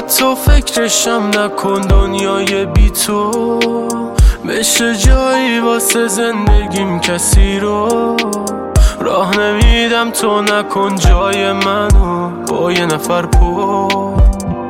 تو فکرشم نکن دنیای بی تو بشه جایی واسه زندگیم کسی رو راه نمیدم تو نکن جای منو با یه نفر پر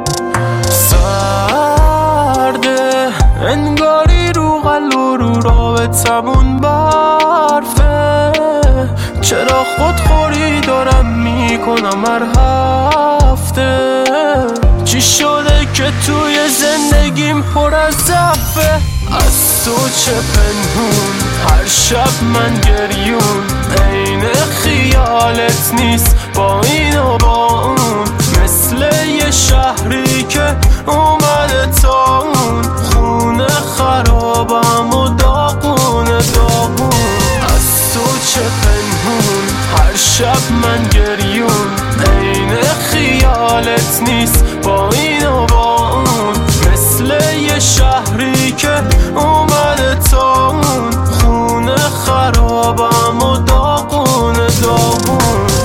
سرده انگاری رو قلب رو رابطمون برفه چرا خودخوری دارم میکنم هر هفته چی شده که توی زندگیم پر از ضعفه از تو چه پنهون هر شب من گریون عین خیالت نیست با این و با اون مثل یه شهری که اومده تا اون خونه خرابم و داغونه داغون از تو چه پنهون هر شب من گریون عین خیالت نیست با این و با اون مثل یه شهری که اومده تا اون خونه خرابم و داغونه داغون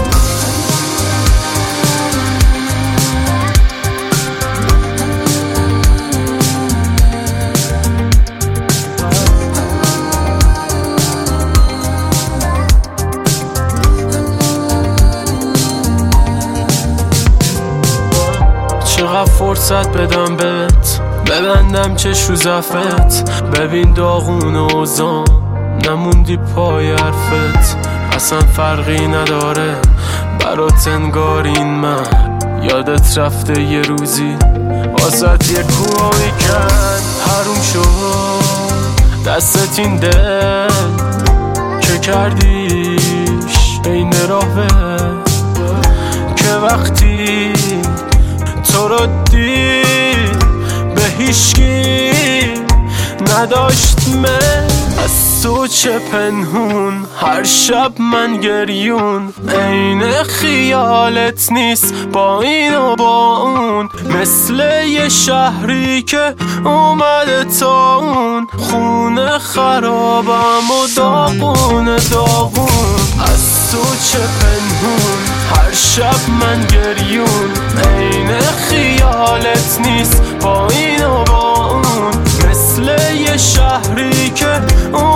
چقدر فرصت بدم بهت ببندم چشم رو زفت ببین داغون اوزان نموندی پای حرفت اصلا فرقی نداره برات انگار این من یادت رفته یه روزی واسه یه کوهی کن حروم شد دستت این دل که کردیش بین راهه که وقتی تو رو دید به هیچکی نداشت من از تو چه پنهون هر شب من گریون عین خیالت نیست با این و با اون مثل یه شهری که اومده تا اون خونه خرابم و داغونه داغون از تو چه پنهون هر شب من گریون عین خیالت نیست با این و با اون مثل یه شهری که